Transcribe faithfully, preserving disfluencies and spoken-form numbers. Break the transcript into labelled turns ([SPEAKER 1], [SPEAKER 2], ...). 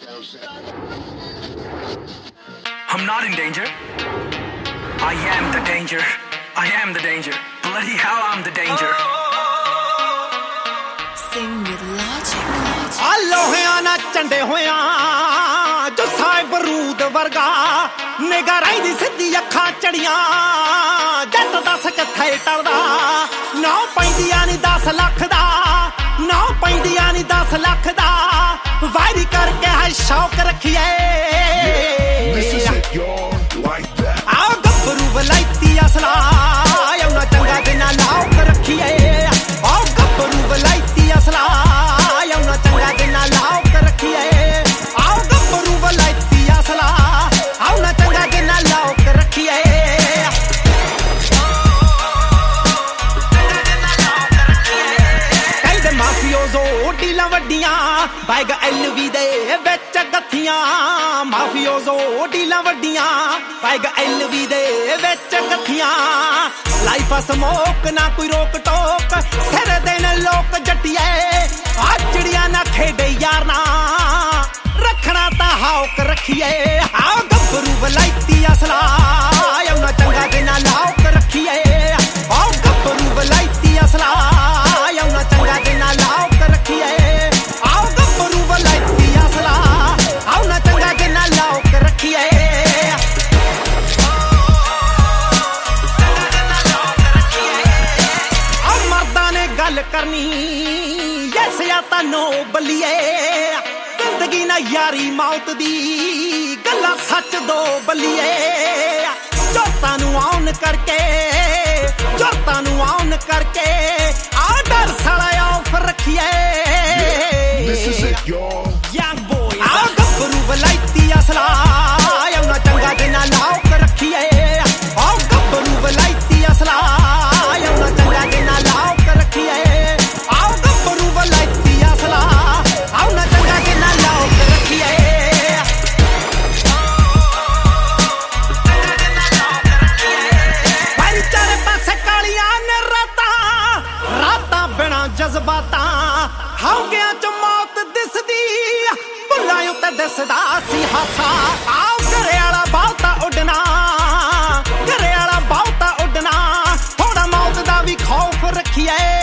[SPEAKER 1] I'm not in danger. I am the danger. I am the danger. Bloody hell, I'm the danger.
[SPEAKER 2] Sing with logic.
[SPEAKER 3] ਆ ਲੋਹਿਆਂ ਨਾ ਚੰਡੇ ਹੋਇਆਂ ਜੋ ਸਾਹਿਬ ਬਰੂਦ ਵਰਗਾ ਨਿਗਾ ਰਹਿੰਦੀ ਸਿੱਧੀ ਅੱਖਾਂ ਚੜੀਆਂ ਜੱਟ ਦੱਸ ਕਿੱਥੇ ਟਲਦਾ ਨਾ ਪੈਂਦੀਆਂ ਨੀ ਦਸ ਲੱਖ ਦਾ ਨਾ ਪੈਂਦੀਆਂ ਨੀ ਦਸ ਲੱਖ ਦਾ ਵਾਇਰੀ ਕਰਕੇ ਹੈ ਸ਼ੌਕ ਰੱਖੀਏ ਆਓ ਗੱਭਰੂ ਵਲਾਇਤੀ ਅਸਲਾ ਆਉਣਾ ਚੰਗਾ ਦਿਨਾਂ ਲਾਉਕ ਰੱਖੀਏ ਆਓ ਗੱਭਰੂ ਵਲਾਇਤੀ ਅਸਲਾ ਆਉਣਾ ਚੰਗਾ ਦਿਨਾਂ ਲਾਉਕ ਰੱਖੀਏ ਆਓ ਗੱਭਰੂ ਵਲਾਇਤੀ ਅਸਲਾ ਆਉਣਾ ਚੰਗਾ ਦਿਨਾਂ ਲਾਉਕ ਰੱਖੀਏ ਕਹਿੰਦੇ ਮਾਫੀਓਜ਼ੋ ਡੀਲਾਂ ਵੱਡੀਆਂ ਬਾਈਗ ਐਲਵੀ ਦੇ ਵਿੱਚ ਗੱਥੀਆਂ ਮਾਫੀਓਜ਼ੋ ਡੀਲਾਂ ਵੱਡੀਆਂ ਬਾਈਗ ਐਲਵੀ ਦੇ ਵਿੱਚ ਗੱਥੀਆਂ ਲਾਈਫ ਆ ਸਮੋਕ ਨਾ ਕੋਈ ਰੋਕ ਟੋਕ ਸਿਰ ਦੇ ਨੇ ਲੋਕ ਜੱਟੀਏ ਆ ਚਿੜੀਆਂ ਨਾ ਖੇਡੇ ਯਾਰ ਨਾ ਰੱਖਣਾ ਤਾਂ ਹੌਕ ਰੱਖੀਏ ਆ ਗੱਭਰੂ ਵਲਾਇਤੀ ਅਸਲਾ ਆਉਣਾ ਚੰਗਾ ਦਿਨਾਂ ਲਾਉਕ ਰੱਖੀਏ ਆ ਗੱਭਰੂ ਵਲਾਇਤੀ ਅਸਲਾ ਆਉਣਾ ਚੰਗਾ ਦਿਨਾਂ ਲਾਉਕ ਰੱਖੀਏ ਆ ਗੱਭਰੂ ਵਲਾਇਤੀ ਅਸਲਾ ਆਉਣਾ ਚੰਗਾ ਦਿਨਾਂ ਲਾਉਕ ਰੱਖੀਏ ਗੱਲ ਕਰਨੀ ਯੈਸ ਜਾਂ ਤਾਂ ਨੋ ਬਲੀਏ ਜ਼ਿੰਦਗੀ ਨਾ ਯਾਰੀ ਮੌਤ ਦੀ ਗੱਲਾਂ ਸੱਚ ਦੋ ਬਲੀਏ ਜੋਤਾਂ ਨੂੰ ਆਉਣ ਕਰਕੇ ਜੋਤਾਂ ਨੂੰ ਆਉਣ ਕਰਕੇ ਆ ਡਰ ਸਾਲਾ ਆਫ ਰੱਖੀਏ ਯੰਗ ਬੋਏ ਆ ਗੱਭਰੂ ਵਲਾਇਤੀ ਅਸਲਾ ਆਉਣਾ ਚੰਗਾ ਦਿਨਾਂ ਲਾਉਕ ਰੱਖੀਏ ਆ ਗੱਭਰੂ ਵਲਾਇਤੀ ਅਸਲਾ ਆਉਣਾ ਚੰਗਾ ਦਿਨਾਂ ਲਾਉਕ ਰੱਖੀਏ ਆਓ ਗੱਭਰੂ ਵਲਾਇਤੀ ਅਸਲਾ ਆਉਣਾ ਚੰਗਾ ਦਿਨਾਂ ਲਾਉਕ ਰੱਖੀਏ ਵਾਰੀ ਚਾਰੇ ਪਾਸੇ ਕਾਲੀਆਂ ਨੇ ਰਾਤਾਂ ਰਾਤਾਂ ਬਿਨਾਂ ਜਜ਼ਬਾਤਾਂ ਹੌਕਿਆਂ ਚ ਮੌਤ ਦਿਸਦੀ ਭੁੱਲਾਂ ਉੱਤੇ ਦਿਸਦਾ ਸੀ ਹਾਸਾ ਆਓ ਘਰੇ ਵਾਲਾ ਬਹੁਤਾ ਉੱਡਣਾ ਘਰੇ ਵਾਲਾ ਬਹੁਤਾ ਉੱਡਣਾ ਥੋੜਾ ਮੌਤ ਦਾ ਵੀ ਖੌਫ ਰੱਖੀਏ